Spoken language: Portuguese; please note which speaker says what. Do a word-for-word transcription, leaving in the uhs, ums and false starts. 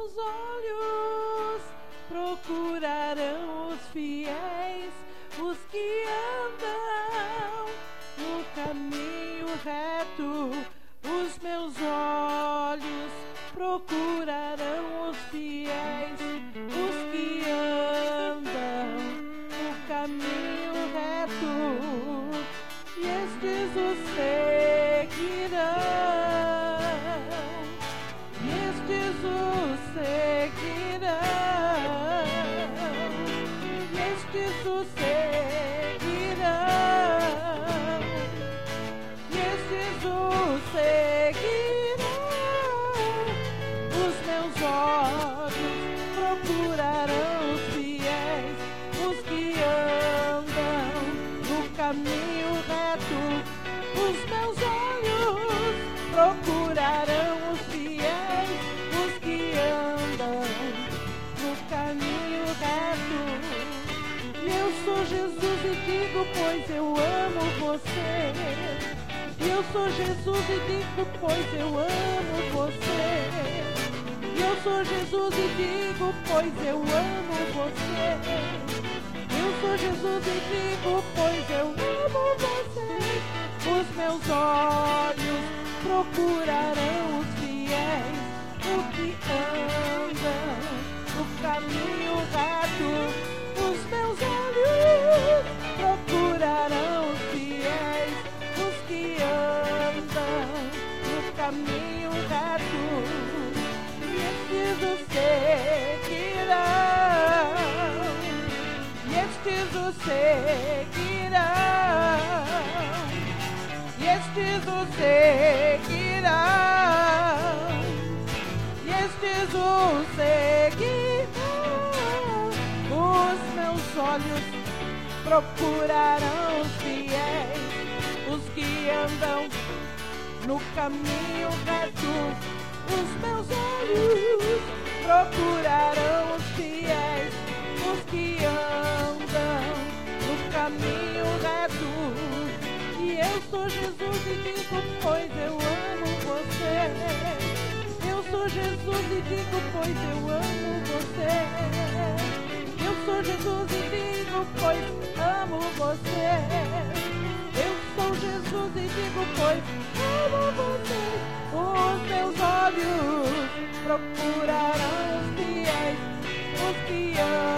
Speaker 1: meus olhos procurarão os fiéis, os que andam no caminho reto. Os meus olhos procurarão os fiéis, os que andam no caminho reto, e estes os seguirão, e estes os seguirão, e estes os seguirão, e estes os seguirão. Os meus olhos procurarão os fiéis, os que andam no caminho reto. Os meus olhos procurarão os fiéis, os que andam no caminho reto. E eu sou Jesus e digo, pois eu amo você. E eu sou Jesus e digo, pois eu amo você. E eu sou Jesus e digo, pois eu amo você. Eu sou Jesus e digo, pois eu amo você. Os meus olhos procurarão os fiéis, os que andam no caminho reto. Os meus olhos procurarão os fiéis, os que andam no caminho reto, e estes os seguirão, e estes os seguirão, e estes os seguirão, e estes os seguirão. Os meus olhos procurarão os fiéis, os que andam no caminho reto. Os meus olhos procurarão os fiéis, os que andam no caminho reto. E eu sou Jesus e digo, pois eu amo você. Eu sou Jesus e digo, pois eu amo você. Eu sou Jesus e digo, pois amo você. Eu sou Jesus e digo, pois amo você. Os meus olhos procurarão os fiéis, os que amam